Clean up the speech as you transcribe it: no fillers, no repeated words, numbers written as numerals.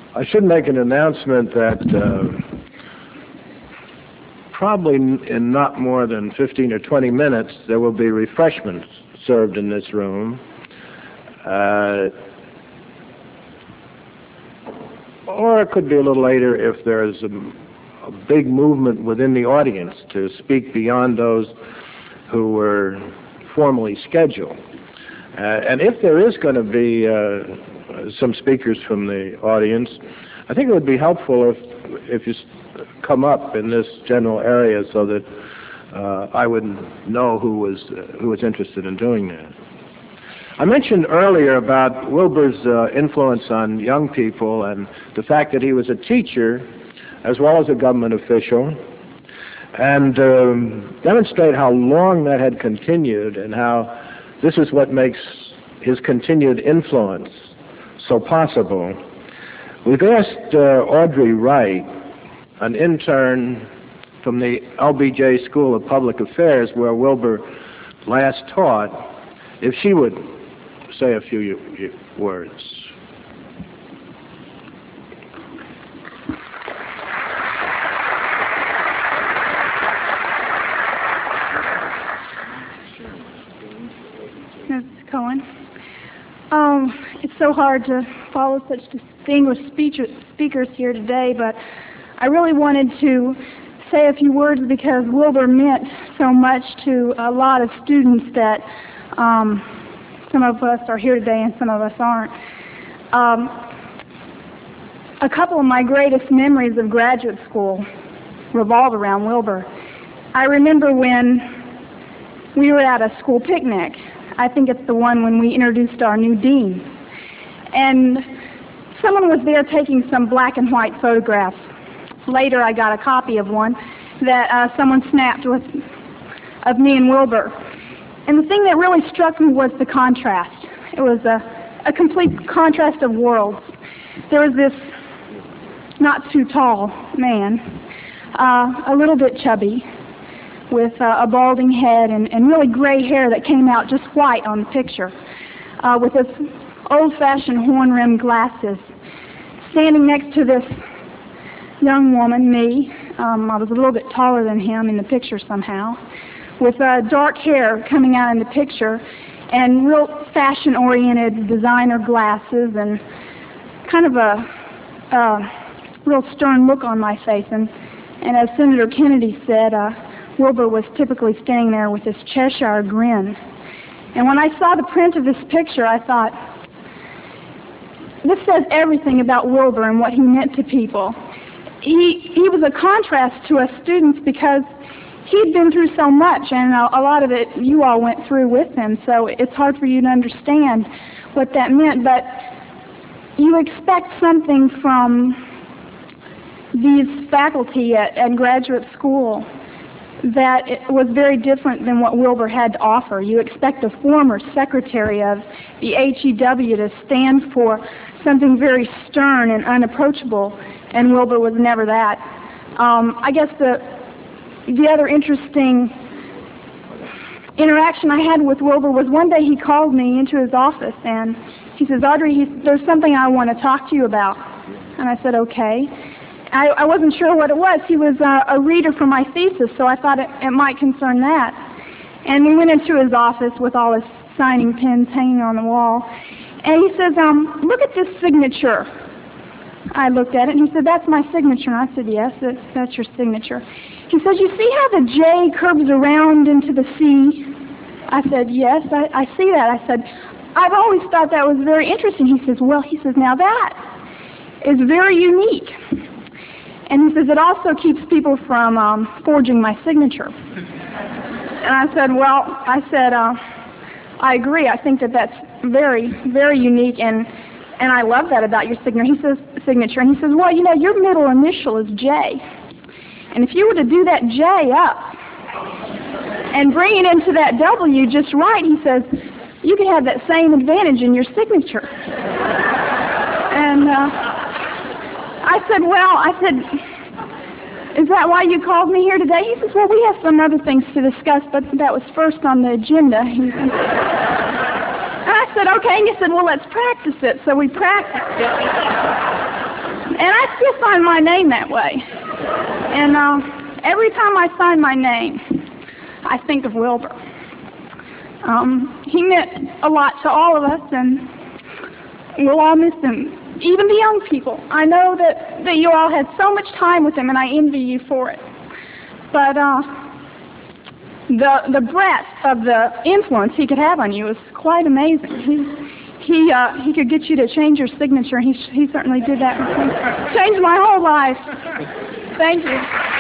I should make an announcement that probably in not more than 15 or 20 minutes there will be refreshments served in this room. Or it could be a little later if there's a big movement within the audience to speak beyond those who were formally scheduled. And if there is going to be some speakers from the audience, I think it would be helpful if you come up in this general area so that I would know who was interested in doing that. I mentioned earlier about Wilbur's influence on young people and the fact that he was a teacher as well as a government official, and demonstrate how long that had continued and how this is what makes his continued influence so possible. We've asked Audrey Wright, an intern from the LBJ School of Public Affairs where Wilbur last taught, if she would say a few words. Ms. Cohen, it's so hard to follow such distinguished speakers here today, but I really wanted to say a few words because Wilbur meant so much to a lot of students that some of us are here today and some of us aren't. A couple of my greatest memories of graduate school revolve around Wilbur. I remember when we were at a school picnic. I think it's the one when we introduced our new dean. And someone was there taking some black and white photographs. Later I got a copy of one that someone snapped of me and Wilbur. And the thing that really struck me was the contrast. It was a complete contrast of worlds. There was this not too tall man, a little bit chubby, with a balding head and really gray hair that came out just white on the picture, with his old-fashioned horn-rimmed glasses, standing next to this young woman, me. I was a little bit taller than him in the picture somehow, with dark hair coming out in the picture and real fashion-oriented designer glasses and kind of a real stern look on my face. And as Senator Kennedy said, Wilbur was typically standing there with this Cheshire grin. And when I saw the print of this picture, I thought, this says everything about Wilbur and what he meant to people. He was a contrast to us students because he'd been through so much, and a lot of it you all went through with him, so it's hard for you to understand what that meant, but you expect something from these faculty at graduate school that it was very different than what Wilbur had to offer. You expect a former secretary of the HEW to stand for something very stern and unapproachable, and Wilbur was never that. I guess the other interesting interaction I had with Wilbur was one day he called me into his office and he says, Audrey, there's something I want to talk to you about. And I said, okay. I wasn't sure what it was. He was a reader for my thesis, so I thought it might concern that. And we went into his office with all his signing pens hanging on the wall. And he says, look at this signature. I looked at it, and he said, that's my signature. And I said, yes, that's your signature. He says, you see how the J curves around into the C? I said, yes, I see that. I said, I've always thought that was very interesting. He says, well, now that is very unique. And he says, it also keeps people from forging my signature. And I said, I agree. I think that's very, very unique, and I love that about your signature. And he says, well, your middle initial is J. And if you were to do that J up and bring it into that W just right, he says, you could have that same advantage in your signature. And I said, is that why you called me here today? He says, well, we have some other things to discuss, but that was first on the agenda. And I said, okay. And he said, well, let's practice it. So we practiced it. And I still sign my name that way. And every time I sign my name, I think of Wilbur. He meant a lot to all of us, and we'll all miss him. Even the young people. I know that you all had so much time with him, and I envy you for it. But the breadth of the influence he could have on you is quite amazing. He could get you to change your signature. He certainly did that with me. Changed my whole life. Thank you.